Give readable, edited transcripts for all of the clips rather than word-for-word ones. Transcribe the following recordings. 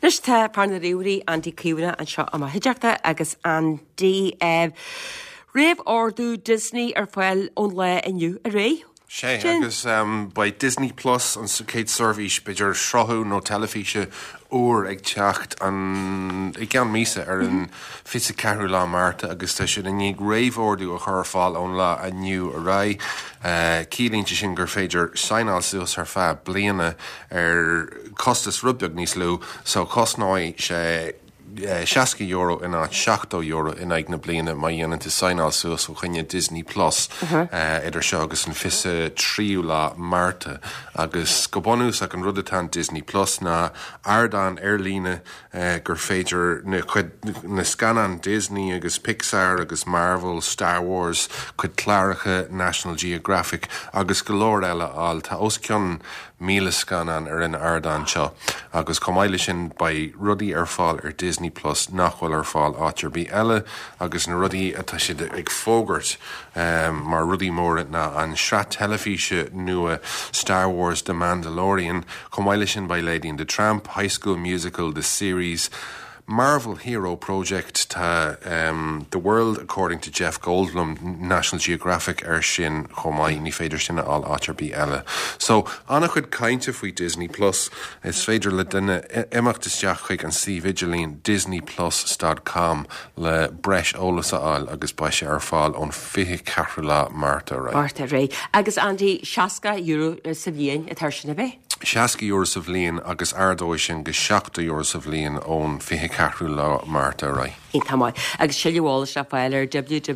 Leis tá pána riúí Andy Cúna an seo am hiideachta agus Andy réamh ordú Disney ar fáil ón le inniu a ré. Sé agus by Disney Plus an Kate Service beidir srothú nó telefíe úr ag teacht an I gan mísa ar an fisa ceathrú lá Marta agus tá sin ag réomhordú a chur fáil ón lá aniu a ra cílínte sin gur féidir seinál suas ar feadh bliana ar costas rubbeag níos lú so cosnáid sé €60 in €7 in ag na bliana mai dhéananta seinál suas ó chuine Disney Plus idir seo agus an fisa tríú lá Marta agus go bonús ag an rudatán Disney Plus na ardán airlíne gur féidir na scanan Disney agus Pixar agus Marvel, Star Wars chud cláiricha National Geographic agus go leor eile áil tá os cionn míle scanan ar an ardán seo agus comáile sin ba rudaí ar fáil ar Disney Plus nachhfuil ar fáil áitir bí eile agus na rudaí atá siad ag fógart mar rudaí mór na an sra telefíe nua Star Wars The Mandalorian comáile sin ba Lady and the Tramp, High School Musical, the series Marvel Hero Project tá The World According to Jeff Goldblum National Geographic ar sin chomai ní féidir sinna all áitir bí eile. So anna chud cainte faoi Disney Plus is féidir le duine imachtasteach chuig an si vigilín disneyplus.com le breis ólas áil agus ba sé ar fáil ón 24 lá Marta ré. Marta ré. Agus Andy €60 sa bhíon a tar sinna bheith? €60 sa bhliain agus ardóid sin go €7 sa bhliain ón 24 lá Marta ré. Intamáid. Agus siúháil se fáilir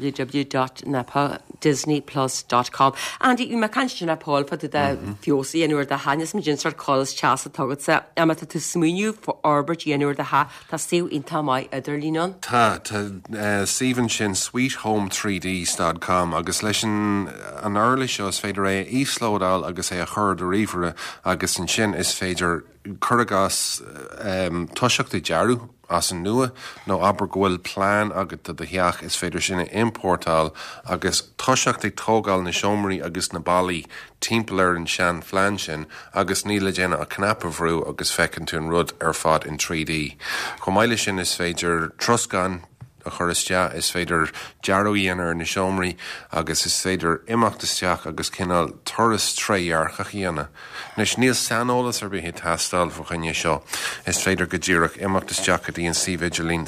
www.disneyplus.com. Andy, me can sin apáil fa de fiosaí anúir de hanas me jinsar colas teas a tugad sa am tú smúniu for Orbert anúir de ha tá siú intamáid idir línon? Tá Stephen sin sweethome3d.com agus leis an early seo is féidir é íslódáil agus é a chur de ríomhre agus an sin is féidir churas toiseachta dearú as an nua nó aber gohfuil plán agat de heach is féidir sinna importáil agus toiseachta tógáil na seomraí agus na bailí timpeall an sean flean sin agus níla déna a cnapamhrú agus fecinn tú an rud ar fad in 3D. Chomáile sin is féidir troscan a churistea is féidir dearóíonar na seomraí agus is féidir imachtasteach agus cinál turas tréhearcha chéana. Nes níl sanolalas ar bhí tastal fa chuine seo is féidir go ddíireach imachtasteach a dtíon si vigilín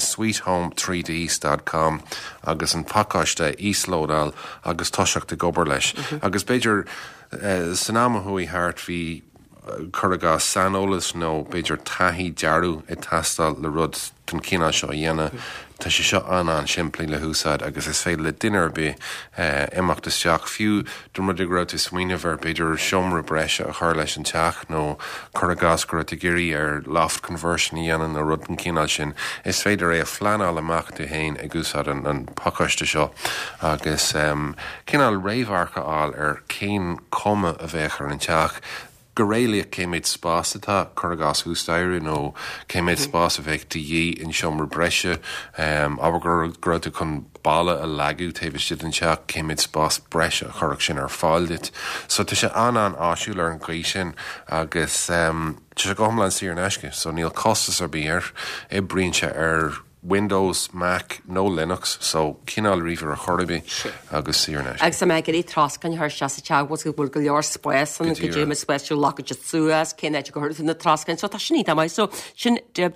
sweethome3d.com agus an pacáiste íslódáil agus toiseachta gobar leis. Agus beidir sanamahuaí thart hí chuirgá sanolalas nó beidir taithí dearú i tastal le rud den cinál seo dhéana. Tá sé seo an siimplí le húsáid agus is féile le duine be imachtasteach fiú do rud ag raibh smaoine bhar beidir seomra breise a chuir leis an teach nó chuirgás go raibh géirí ar loft conversion dhéanaan a rud an cinál sin is féidir é a phleanáil amach de hain ag úsáid an pacaiste seo agus cinál réomharcha áil ar cén cuma a bheith ar an teach. Go réala céimiid spás atá chuirgás húsdaire nó céimiid spás a bheith dhí in seomra breise aber gurúta chun balla a leagú taobh siad an teach céimiid spás breise a chuirg sin ar fáildit. So tá sé an áisiúil ar an gcuí sin agus tá sé gomlan sí ar an eisce, so níl costas ar bíar I brínse ar Windows, Mac, no Linux, so cinál riomhar a choribí agus síarne. Agus sa me gurí trascan thir se sa teagwas go bhfuil go leor spéis an go dé spéisiú lacha de suas cinnéid go chuir na trascan so tá sin tá so sin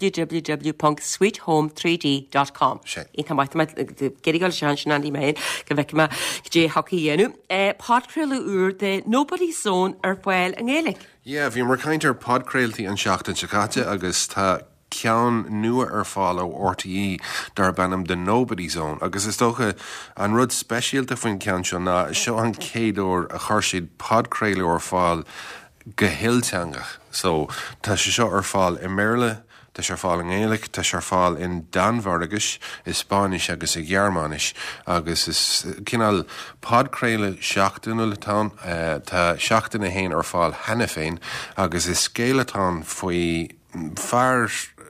www.sweethome3d.com. Ítá geiríáil sean sin andí méin go bheice me dé hoci dhéanú. Podcréilú úr de Nobody's Zone ar bhfuil an Gaelic. Yeah, bhí mar caintear podcréiltaí an seachtain secate agus tá ceann nua ar fáil ó RTE dar bannam the Nobody Zone agus is dócha an rud speisialta faoin ceann seo ná seo an céadúir a chuir siad podcréilú ar fáil go hiilteangach. So tá sé seo ar fáil I Méarla, tá sé fáil in Gaelic, tá sé fáil in Danmhairgeis, is Spáis agus I Gearmánis agus is cinál podcréile seachtainna letán tá seachtainna héin ar fáil hena féin agus is scéiletán faoi fear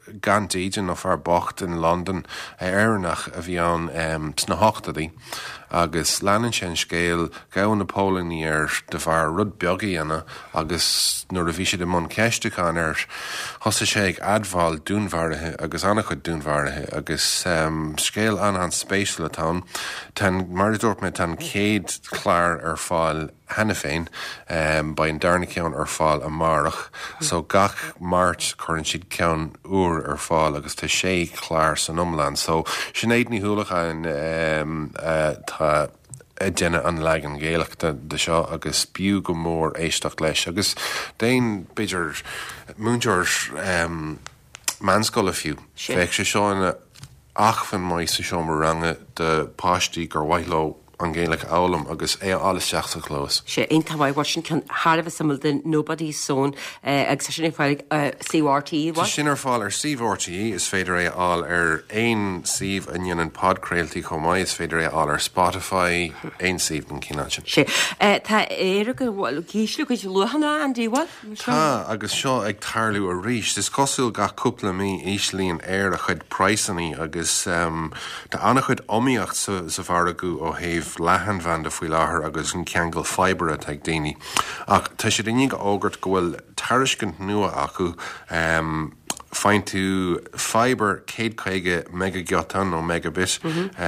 gandíidir nó fear bocht in London éarnach a bhí an sna hochtadaí agus leanan sin scéal gaon na Pólainí de bhar rud beagaí ana agus nuair a bhí siad món ceisteán thosa sé ag admháil dúnmhairthe agus annach chud dúnmhairthe agus scéal an spéisial atá tan mar dúirt me tan céad chláir ar fáil hena féin ba an darna ceann ar fáil a marach so gach mát chuann siad ceann uair ar fáil agus tá sé chláir san umland so sinnéad ní thuúlacha tá déine an legan géalaachta de seo agus bíú go mór éisteach leis agus déon beidir múnteir manscoil a fiú féic sé seáinna achfan mai sa seo mar range de páistí gur waithlo an géalaach álam agus alles seach sa clós. sé ein tamhaid sin can Harbh samil den Nobody's Son agus sin fáil CRTE was. Sin ar fáil ar CRTE is féidir all ar ein sif anion an podcréalty chomai is féidir all ar Spotify ein sif an cínáin. sé tá éire go bhil cíislu go luhanna an díhil? Tá agus seo ag tarlú a ríis is cosúil ga cúpla mí íslíon air a chud priceaní agus tá annach chud omíocht sa bhar acu ó héh lehan van de faoi láthair agus an ceangal fibre ag daoine. Ach tá sé daoine go águrt go bhfuil tariscint nua acu fáin tú fibre 150 megagiottan nó megabit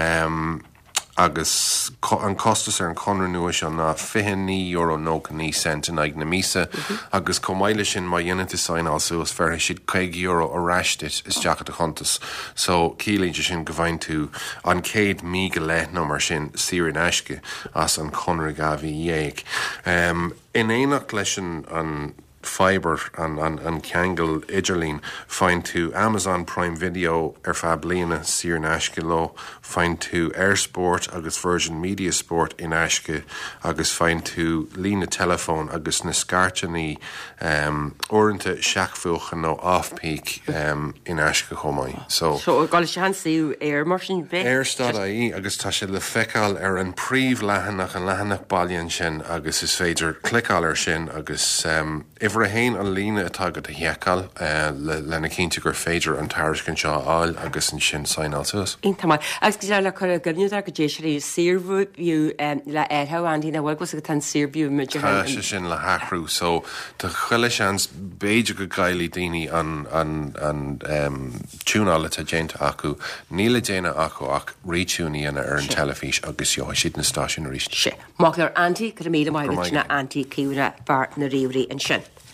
agus an costas ar an conra nua se na €50 nó ní cent in ag na mísa agus comáile sin má dhéanana sáinál suas fear siad €50 a reistit is deachcha a chuntas. So cílínte sin go bhain tú an 100 mí go le nó mar sin siar in eisce as an conra gabhí dhéag. In éanacht leis an fibre an ceangal idirlín fáin tú Amazon Prime Video ar fab líana siar in eisce lo, fáin tú Airsport agus Virgin Media Sport in eisce agus fáin tú lína telefón agus na scartaní orintanta seachfuchan nó off-peak in eisce chomáid. So gáil sé siú air mar sin bheith? Airstad.ie agus tá sé le feiceáil ar an príomh lehanach an lehanach bailíonn sin agus is féidir clicáil ar sin agus ifar a héin an lína atá go a heáil lena cinnte gur féidir an taircin seo áil agus an sin sáinál suas. Intamá. Agus go le chu gurniú a go dé sé sirú le airtha andí na bhil go tan sirbú me sé sin le hathrú so tá chuile seans béidir go gaiilí daoine an túnála a dénta acu níla déine acu ach réitiúníana ar an telefís agus jo siad na stáisiún ríist. sé. Má ar antí go mé maiid na antí ciúra bar na réí an sin.